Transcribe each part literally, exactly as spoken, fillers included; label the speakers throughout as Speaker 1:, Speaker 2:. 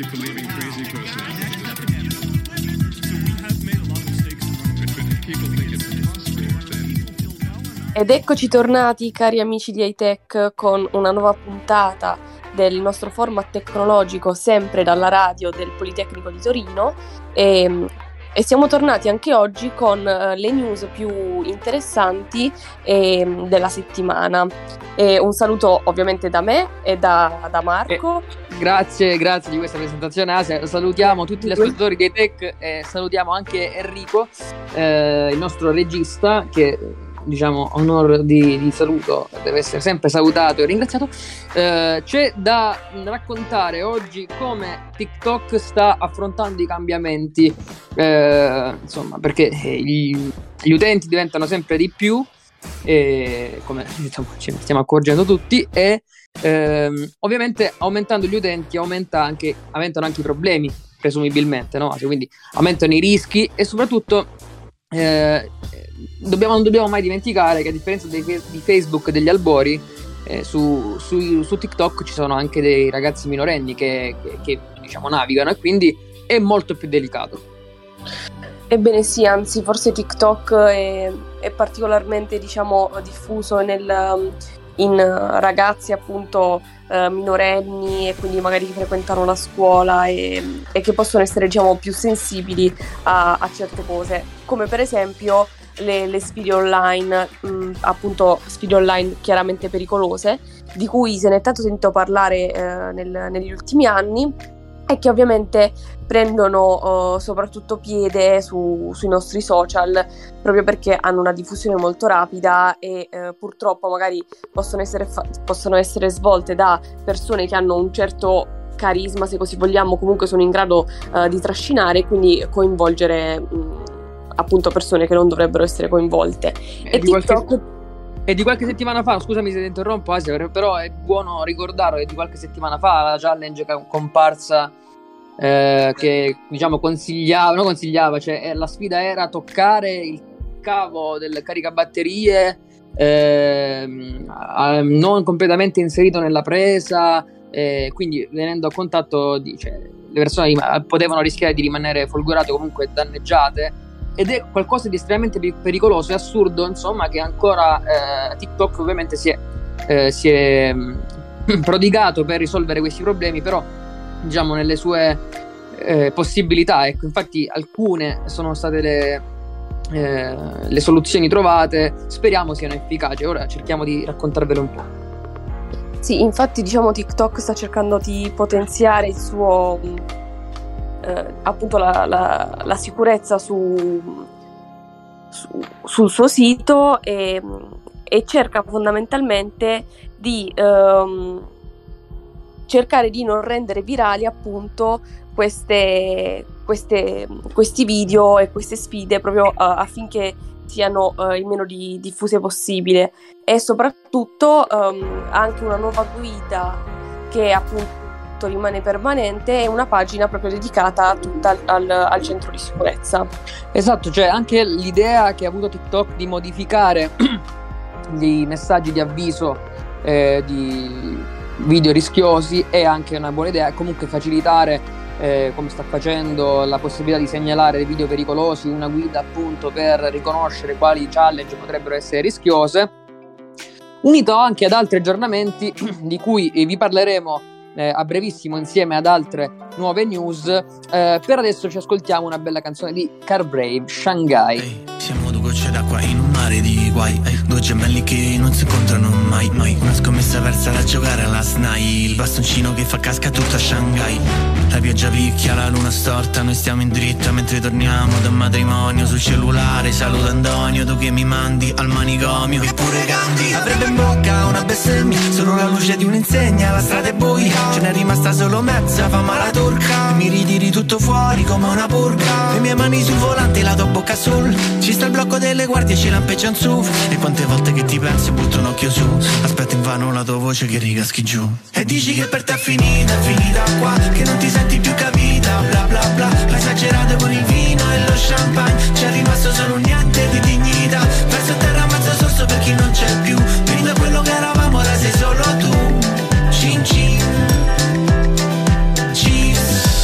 Speaker 1: Ed eccoci tornati, cari amici di iTech, con una nuova puntata del nostro format tecnologico, sempre dalla radio del Politecnico di Torino, e, e siamo tornati anche oggi con uh, le news più interessanti eh, della settimana. E un saluto ovviamente da me e da, da Marco.
Speaker 2: Eh, grazie, grazie di questa presentazione, Asia. Salutiamo tutti gli ascoltatori di iTech e salutiamo anche Enrico, eh, il nostro regista, che diciamo onor di, di saluto, deve essere sempre salutato e ringraziato. Eh, c'è da raccontare oggi come TikTok sta affrontando i cambiamenti, eh, insomma, perché gli, gli utenti diventano sempre di più, e come diciamo, ci stiamo accorgendo tutti, e ehm, ovviamente aumentando gli utenti aumenta anche, aumentano anche i problemi, presumibilmente, no? Quindi aumentano i rischi e soprattutto eh, Dobbiamo, non dobbiamo mai dimenticare che, a differenza dei, di Facebook e degli albori, eh, su, su, su TikTok ci sono anche dei ragazzi minorenni che, che, che diciamo navigano, e quindi è molto più delicato.
Speaker 1: Ebbene sì, anzi forse TikTok è, è particolarmente diciamo diffuso nel, in ragazzi appunto eh, minorenni, e quindi magari che frequentano la scuola e, e che possono essere diciamo più sensibili a, a certe cose, come per esempio le, le sfide online, mh, appunto sfide online chiaramente pericolose, di cui se ne è tanto sentito parlare eh, nel, negli ultimi anni, e che ovviamente prendono uh, soprattutto piede su, sui nostri social, proprio perché hanno una diffusione molto rapida e uh, purtroppo magari possono essere, fa- possono essere svolte da persone che hanno un certo carisma, se così vogliamo, comunque sono in grado uh, di trascinare e quindi coinvolgere mh, appunto persone che non dovrebbero essere coinvolte.
Speaker 2: E, e di TikTok... qualche... E di qualche settimana fa, scusami se ti interrompo Asia, però è buono ricordarlo che di qualche settimana fa la challenge comparsa eh, che diciamo consigliava, non consigliava, cioè la sfida era toccare il cavo del caricabatterie eh, non completamente inserito nella presa, eh, quindi venendo a contatto di, cioè, le persone potevano rischiare di rimanere folgorate o comunque danneggiate. Ed è qualcosa di estremamente pericoloso e assurdo, insomma, che ancora eh, TikTok ovviamente si è, eh, si è mh, prodigato per risolvere questi problemi, però diciamo nelle sue eh, possibilità. Ecco, infatti alcune sono state le, eh, le soluzioni trovate, speriamo siano efficaci. Ora cerchiamo di raccontarvelo un po'.
Speaker 1: Sì, infatti diciamo TikTok sta cercando di potenziare il suo... Eh, appunto la, la, la sicurezza su, su, sul suo sito, e, e cerca fondamentalmente di ehm, cercare di non rendere virali appunto queste, queste, questi video e queste sfide, proprio uh, affinché siano uh, il meno di, diffuse possibile, e soprattutto um, anche una nuova guida che appunto rimane permanente, e una pagina proprio dedicata tutta al, al, al centro di sicurezza.
Speaker 2: Esatto, cioè anche l'idea che ha avuto TikTok di modificare gli messaggi di avviso eh, di video rischiosi è anche una buona idea, e comunque facilitare eh, come sta facendo la possibilità di segnalare dei video pericolosi, una guida appunto per riconoscere quali challenge potrebbero essere rischiose, unito anche ad altri aggiornamenti di cui vi parleremo Eh, a brevissimo insieme ad altre nuove news. Eh, per adesso ci ascoltiamo una bella canzone di Carbrave, Shanghai.
Speaker 3: Ehi, siamo due gocce d'acqua in un mare di guai, Ehi, due gemelli che non si incontrano mai, mai. Una scommessa persa da giocare alla S N A I, il bastoncino che fa casca tutta Shanghai. La pioggia picchia, la luna storta, noi stiamo in dritta mentre torniamo da un matrimonio. Sul cellulare saluto Antonio, tu che mi mandi al manicomio. Eppure Gandhi avrebbe in bocca una bestemmia, solo la luce di un'insegna, la strada è buia, ce n'è rimasta solo mezza, fa male la turca, e mi ritiri tutto fuori come una purga. Le mie mani sul volante, la tua bocca sul, ci sta il blocco delle guardie, ci lampeggiano su. E quante volte che ti pensi butto un occhio su, aspetta invano la tua voce che ricaschi giù. E dici che per te è finita, è finita qua, che non ti senti più capita, bla bla bla. L'hai esagerato con il vino e lo champagne, c'è rimasto solo un niente di dignità. Verso terra mezzo sorso per chi non c'è più, prima quello che eravamo ora sei solo tu. Cin cin Cheese.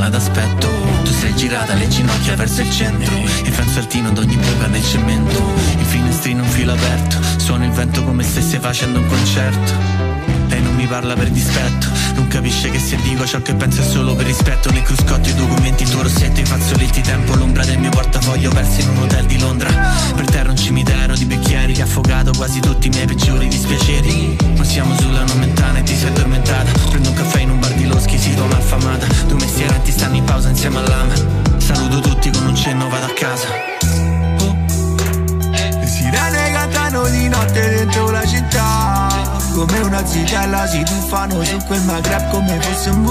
Speaker 3: sala d'aspetto. Tu sei girata le ginocchia verso il centro, il franzaltino d'ogni buca nel cemento, il finestrino un filo aperto, suona il vento come se stessi facendo un concerto. Lei non mi parla per dispetto, non capisce che se dico ciò che penso è solo per rispetto. Nei cruscotti, i documenti, il tuo rossetto, i fazzoletti, tempo, l'ombra del mio portafoglio perso in un hotel di Londra. Per terra un cimitero di bicchieri che ha affogato quasi tutti i miei peggiori dispiaceri. Non siamo sulla nomentana e ti sei addormentata. Prendo un caffè in un bar di Loschi, sito malfamata. Due mestieranti stanno in pausa insieme all'ama. Saluto tutti con un cenno, vado a casa. Oh. Le sirene cantano di notte dentro la città, come una zitella si tuffano su quel Maghreb come fosse un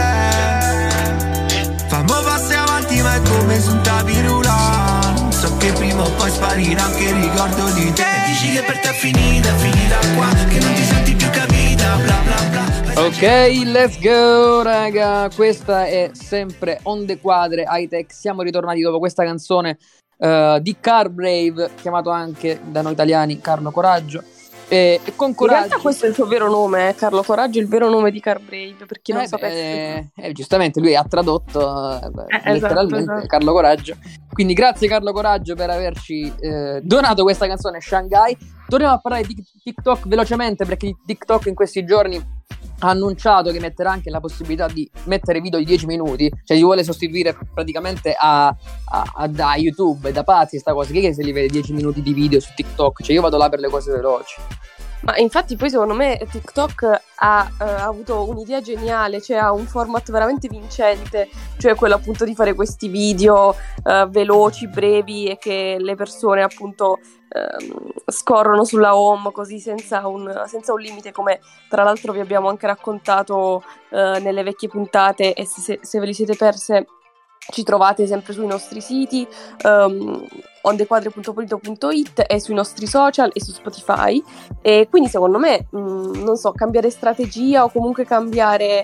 Speaker 3: bouquet. Fammo passi avanti ma è come su un tapirulan. So che prima o poi sparirà anche il ricordo di te. E dici che per te è finita, è finita qua, che non ti senti più capita, bla bla bla.
Speaker 2: Ok, let's go raga, questa è sempre Onde Quadre High Tech. Siamo ritornati dopo questa canzone uh, di Car Brave, chiamato anche da noi italiani Carlo Coraggio. E, e con Coraggio...
Speaker 1: In realtà questo è il suo vero nome, eh? Carlo Coraggio è il vero nome di Car Brave, per chi non
Speaker 2: eh,
Speaker 1: sapesse.
Speaker 2: Eh, eh, giustamente lui ha tradotto eh,
Speaker 1: eh,
Speaker 2: letteralmente
Speaker 1: esatto, esatto.
Speaker 2: Carlo Coraggio. Quindi grazie Carlo Coraggio per averci eh, donato questa canzone Shanghai. Torniamo a parlare di TikTok velocemente, perché TikTok in questi giorni ha annunciato che metterà anche la possibilità di mettere video di dieci minuti, cioè si vuole sostituire praticamente a, a, a da YouTube, da pazzi sta cosa, che se li vede dieci minuti di video su TikTok, cioè io vado là per le cose veloci.
Speaker 1: Ma infatti poi secondo me TikTok ha uh, avuto un'idea geniale, cioè ha un format veramente vincente, cioè quello appunto di fare questi video uh, veloci, brevi e che le persone appunto uh, scorrono sulla home così senza un, senza un limite, come tra l'altro vi abbiamo anche raccontato uh, nelle vecchie puntate, e se, se ve li siete perse ci trovate sempre sui nostri siti um, ondequadre punto polito punto it e sui nostri social e su Spotify. E quindi secondo me mh, non so, cambiare strategia o comunque cambiare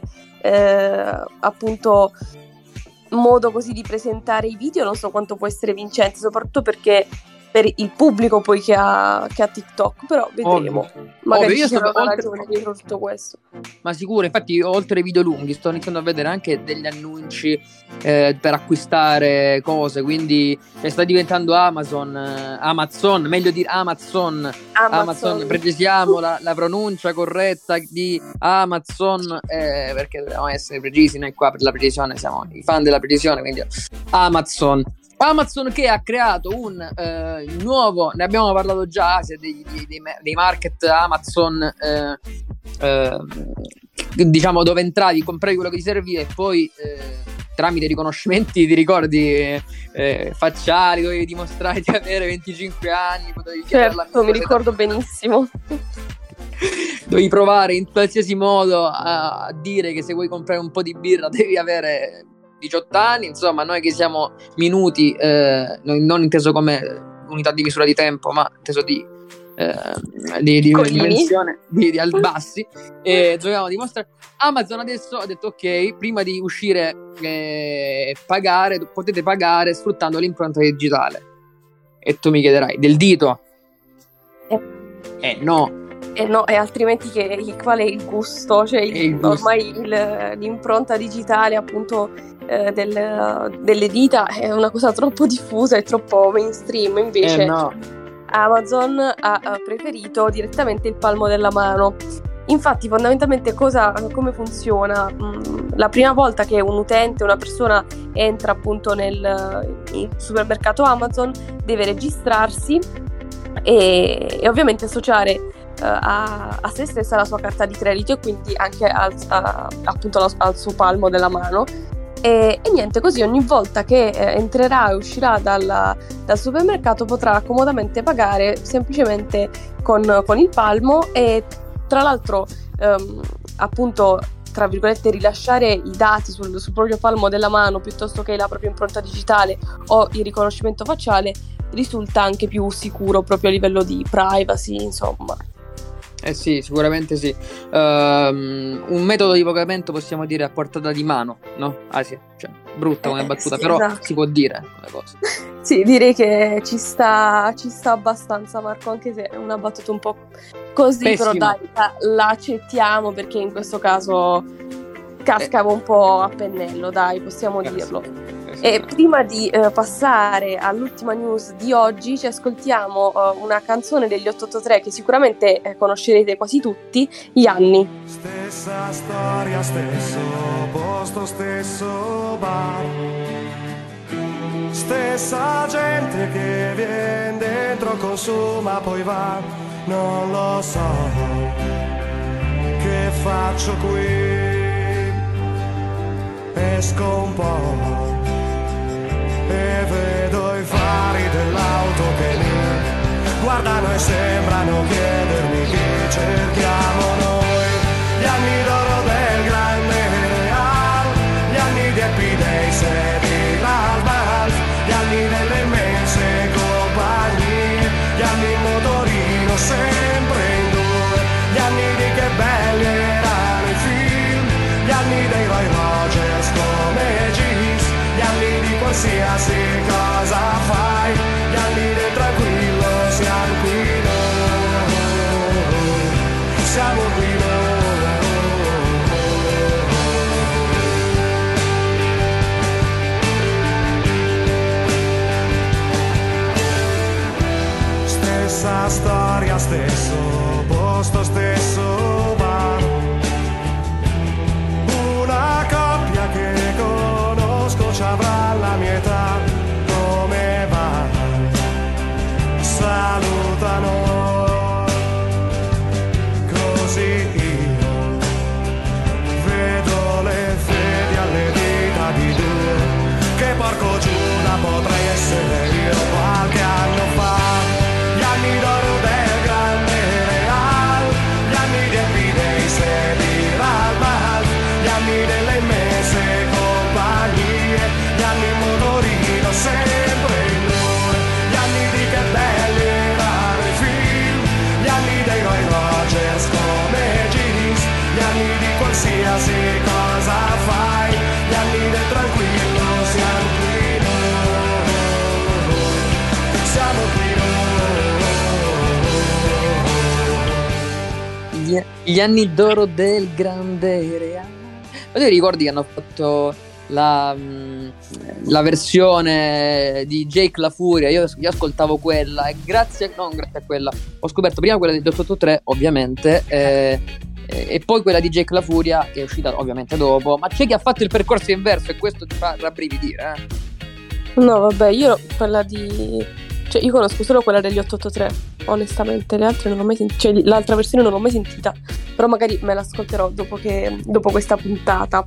Speaker 1: eh, appunto modo così di presentare i video, non so quanto può essere vincente, soprattutto perché per il pubblico poi che ha, che ha TikTok, però vedremo.
Speaker 2: Ovvio.
Speaker 1: Magari
Speaker 2: Ovvio,
Speaker 1: ci sarà una
Speaker 2: oltre...
Speaker 1: ragione dietro tutto questo.
Speaker 2: Ma sicuro, infatti io, oltre ai video lunghi sto iniziando a vedere anche degli annunci eh, per acquistare cose, quindi eh, sta diventando Amazon, eh, Amazon, meglio dire Amazon,
Speaker 1: Amazon,
Speaker 2: Amazon precisiamo la, la pronuncia corretta di Amazon, eh, perché dobbiamo essere precisi, noi qua per la precisione siamo i fan della precisione, quindi Amazon. Amazon che ha creato un eh, nuovo, ne abbiamo parlato già, dei, dei, dei market Amazon, eh, eh, diciamo dove entravi, compravi quello che ti serviva e poi eh, tramite riconoscimenti ti ricordi eh, facciali, dovevi dimostrare di avere venticinque anni, potevi
Speaker 1: certo, mi ricordo benissimo.
Speaker 2: Dovevi provare in qualsiasi modo a, a dire che se vuoi comprare un po' di birra devi avere diciotto anni, insomma noi che siamo minuti, eh, non inteso come unità di misura di tempo, ma inteso di, eh, di, di dimensione di, di albassi, e dovevamo dimostrare. Amazon adesso ha detto ok, prima di uscire eh, pagare, potete pagare sfruttando l'impronta digitale. E tu mi chiederai, del dito?
Speaker 1: Eh,
Speaker 2: eh no.
Speaker 1: E no, e altrimenti che, qual è il gusto? Cioè il,
Speaker 2: il gusto.
Speaker 1: Ormai il, l'impronta digitale appunto eh, del, delle dita è una cosa troppo diffusa e troppo mainstream, invece
Speaker 2: eh no.
Speaker 1: Amazon ha, ha preferito direttamente il palmo della mano. Infatti fondamentalmente cosa, come funziona? La prima volta che un utente, una persona entra appunto nel, nel supermercato Amazon deve registrarsi e, e ovviamente associare A, a se stessa la sua carta di credito e quindi anche al, a, appunto al, al suo palmo della mano e, e niente, così ogni volta che eh, entrerà e uscirà dalla, dal supermercato potrà comodamente pagare semplicemente con, con il palmo e tra l'altro ehm, appunto tra virgolette rilasciare i dati sul, sul proprio palmo della mano piuttosto che la propria impronta digitale o il riconoscimento facciale risulta anche più sicuro proprio a livello di privacy, insomma.
Speaker 2: Eh sì, sicuramente sì. Um, un metodo di pagamento possiamo dire a portata di mano, no? Ah sì, cioè brutta come
Speaker 1: eh,
Speaker 2: battuta,
Speaker 1: sì,
Speaker 2: però
Speaker 1: esatto.
Speaker 2: Si può dire le cose.
Speaker 1: Sì, direi che ci sta, ci sta abbastanza, Marco, anche se è una battuta un po' così,
Speaker 2: Pessima.
Speaker 1: Però dai, la, la accettiamo perché in questo caso casca un po' a pennello, dai, possiamo
Speaker 2: Eh,
Speaker 1: dirlo.
Speaker 2: sì.
Speaker 1: E prima di eh, passare all'ultima news di oggi, ci ascoltiamo eh, una canzone degli otto otto tre che sicuramente eh, conoscerete quasi tutti, Gli anni.
Speaker 4: Stessa storia, stesso posto, stesso bar, stessa gente che viene dentro, consuma, poi va. Non lo so che faccio qui, esco un po' e vedo i fari dell'auto che mi guardano e sembrano chiedermi chi cerchiamo noi. Gli anni d'oro del grande Real, gli anni di Happy Days e di Lalbaz, gli anni delle immense compagnie, gli anni in motorino sempre in due, gli anni di che belli erano i film, gli anni dei Roy Rogers come Gis, gli anni di qualsiasi cosa fai, gli anni del tranquillo, siamo qui noi, siamo qui noi. Stessa storia, stesso posto, stesso bar, una coppia che conosco ci avrà la mia età, come va? Salutano, così io vedo le fedi alle dita di due, che porco Giuda potrei essere io qualche anno fa. Gli anni d'oro del grande Real, gli anni di Happy Days e di Lalbaz, gli anni delle immense compagnie, gli anni in motorino sempre in due, gli anni di che belli erano i film, gli anni dei Roy Rogers come Gis, gli anni di qualsiasi cosa fai, gli anni del tranquillo, siamo qui noi, siamo qui noi.
Speaker 2: Gli, gli anni d'oro del grande Real. Ma tu ti ricordi che hanno fatto la, mh, la versione di Jake La Furia? Io, io ascoltavo quella e grazie, non grazie a quella, ho scoperto prima quella di otto otto tre ovviamente, eh, eh, e poi quella di Jake La Furia che è uscita ovviamente dopo, ma c'è chi ha fatto il percorso inverso e questo ti fa rabbrividire, eh?
Speaker 1: No, vabbè, io quella di... Cioè, io conosco solo quella degli otto otto tre, onestamente, le altre non l'ho mai sentita, cioè l'altra versione non l'ho mai sentita, però magari me l'ascolterò dopo, che, dopo questa puntata.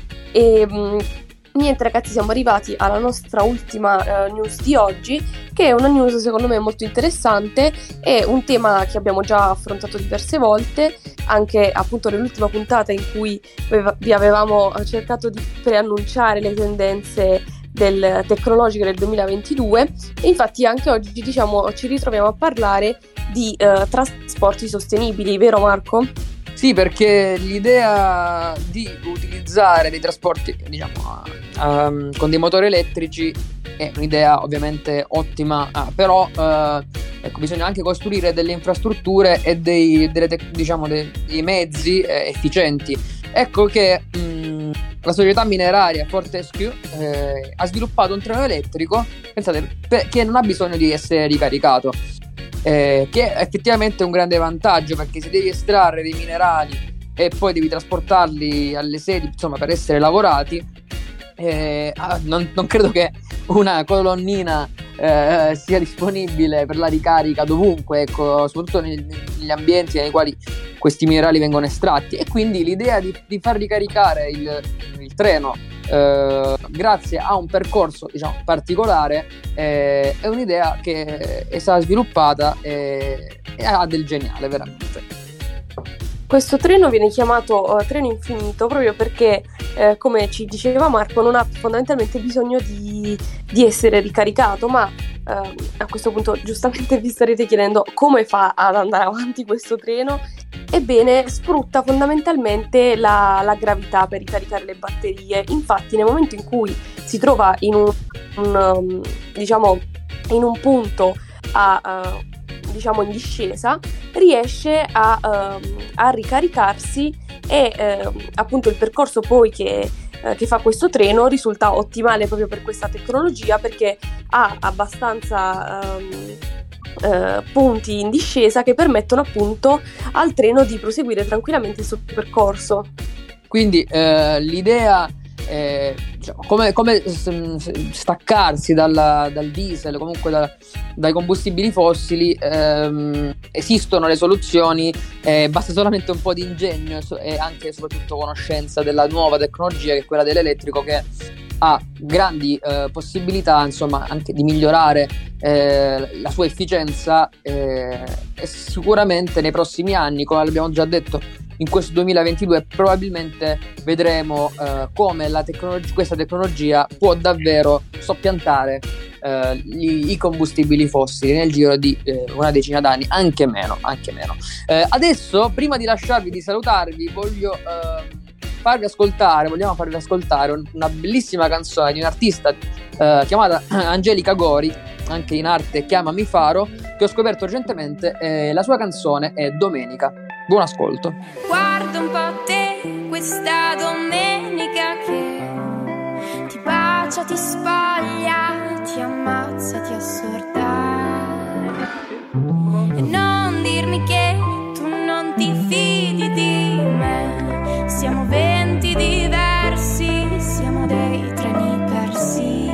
Speaker 1: E mh, niente ragazzi, siamo arrivati alla nostra ultima uh, news di oggi, che è una news secondo me molto interessante, è un tema che abbiamo già affrontato diverse volte, anche appunto nell'ultima puntata in cui vi avevamo cercato di preannunciare le tendenze del tecnologico del duemilaventidue, e infatti anche oggi diciamo ci ritroviamo a parlare di uh, trasporti sostenibili, vero Marco?
Speaker 2: Sì, perché l'idea di utilizzare dei trasporti, diciamo, um, con dei motori elettrici è un'idea ovviamente ottima, ah, però uh, ecco, bisogna anche costruire delle infrastrutture e dei, delle te- diciamo, dei, dei mezzi eh, efficienti. Ecco che mh, la società mineraria Fortescue eh, ha sviluppato un treno elettrico, pensate, per, che non ha bisogno di essere ricaricato. Eh, che è effettivamente un grande vantaggio, perché se devi estrarre dei minerali e poi devi trasportarli alle sedi, insomma, per essere lavorati, eh, ah, non, non credo che una colonnina eh, sia disponibile per la ricarica dovunque, ecco, soprattutto negli, negli ambienti nei quali questi minerali vengono estratti, e quindi l'idea di, di far ricaricare il, il treno eh, grazie a un percorso, diciamo, particolare eh, è un'idea che è stata sviluppata e, e ha del geniale veramente.
Speaker 1: Questo treno viene chiamato uh, treno infinito proprio perché, eh, come ci diceva Marco, non ha fondamentalmente bisogno di, di essere ricaricato, ma uh, a questo punto giustamente vi starete chiedendo come fa ad andare avanti questo treno. Ebbene, sfrutta fondamentalmente la, la gravità per ricaricare le batterie. Infatti, nel momento in cui si trova in un, un um, diciamo in un punto a uh, diciamo in discesa, riesce a, um, a ricaricarsi e eh, appunto il percorso poi che, eh, che fa questo treno risulta ottimale proprio per questa tecnologia, perché ha abbastanza um, uh, punti in discesa che permettono appunto al treno di proseguire tranquillamente il suo percorso.
Speaker 2: Quindi eh, l'idea è diciamo, come, come staccarsi dalla, dal diesel, comunque da, dai combustibili fossili. Ehm, esistono le soluzioni, eh, basta solamente un po' di ingegno e anche e soprattutto conoscenza della nuova tecnologia, che è quella dell'elettrico, che ha grandi eh, possibilità, insomma, anche di migliorare eh, la sua efficienza, eh, e sicuramente nei prossimi anni, come abbiamo già detto, in questo duemilaventidue probabilmente vedremo eh, come la tecnologia, questa tecnologia può davvero soppiantare eh, gli, i combustibili fossili nel giro di eh, una decina d'anni, anche meno, anche meno. Eh, adesso, prima di lasciarvi, di salutarvi, voglio eh, farvi ascoltare, vogliamo farvi ascoltare una bellissima canzone di un'artista eh, chiamata Angelica Gori, anche in arte Chiamami Faro, che ho scoperto recentemente. Eh, la sua canzone è Domenica. Buon ascolto.
Speaker 5: Guarda un po' te, questa domenica che ti bacia, ti spoglia, ti ammazza, ti assorda. E non dirmi che tu non ti fidi di me. Siamo venti diversi, siamo dei treni persi.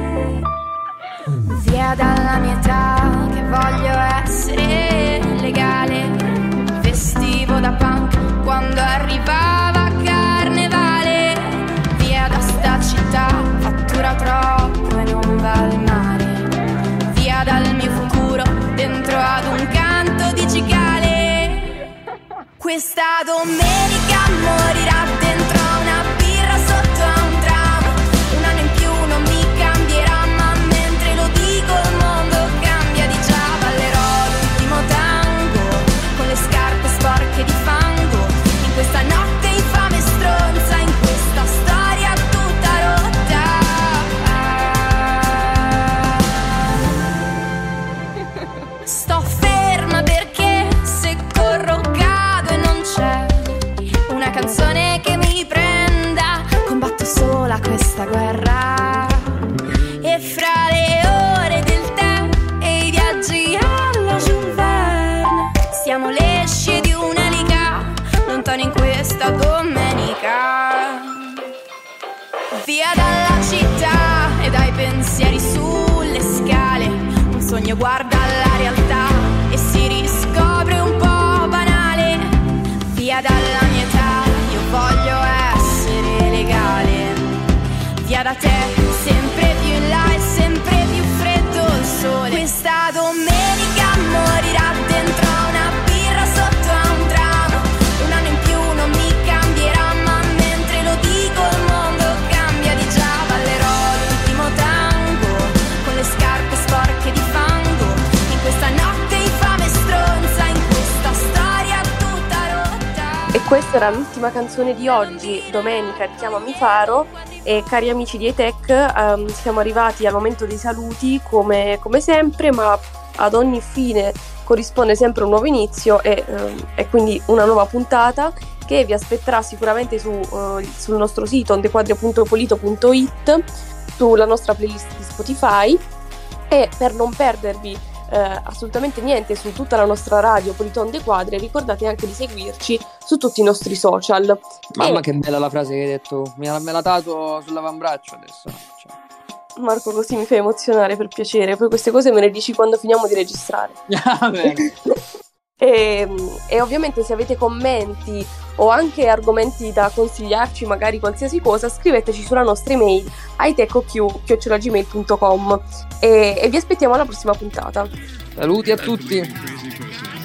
Speaker 5: Via dalla mia età, che voglio essere legale. Vestivo da punk quando arrivava Carnevale. Via da sta città, fattura troppo e non vale male. Via dal mio futuro, dentro ad un canto di cicale. Questa domenica morirà dentro a una birra sotto a un tram. Un anno in più non mi cambierà, ma mentre lo dico il mondo cambia di già. Ballerò l'ultimo tango con le scarpe sporche di fango, in questa notte infame stronza, in questa storia tutta rotta. Sto ferma perché se corro cado e non c'è una canzone che mi prenda. Combatto sola questa guerra, e fra le ore del tè e i viaggi alla Jules Verne siamo le scie di un'elica, lontano in questa domenica. Via dalla città e dai pensieri sulle scale, un sogno guarda la realtà e si riscopre un po' banale. Via dalla mia età, io voglio essere legale. Via da te, sempre più in là e sempre più freddo il sole. Questa domenica morirà dentro a una birra sotto a un tram. Un anno in più non mi cambierà, ma mentre lo dico il mondo cambia di già. Ballerò l'ultimo tango con le scarpe sporche di fango, in questa notte infame stronza, in questa storia tutta rotta.
Speaker 1: E questa era l'ultima canzone di oggi, Domenica di Chiamami Faro. E cari amici di E-Tech, um, siamo arrivati al momento dei saluti come, come sempre, ma ad ogni fine corrisponde sempre un nuovo inizio e, um, e quindi una nuova puntata che vi aspetterà sicuramente su, uh, sul nostro sito ondequadri punto polito punto it, sulla nostra playlist di Spotify. E per non perdervi eh, assolutamente niente su tutta la nostra radio Polito On The Quadri, ricordate anche di seguirci su tutti i nostri social.
Speaker 2: Mamma
Speaker 1: e...
Speaker 2: che bella la frase che hai detto, me l'ha, me l'ha dato sull'avambraccio adesso, cioè.
Speaker 1: Marco, così mi fai emozionare, per piacere, poi queste cose me le dici quando finiamo di registrare.
Speaker 2: Ah, bene.
Speaker 1: E, e ovviamente se avete commenti o anche argomenti da consigliarci, magari qualsiasi cosa, scriveteci sulla nostra email itechq chiocciola gmail punto com e, e vi aspettiamo alla prossima puntata.
Speaker 2: Saluti a tutti.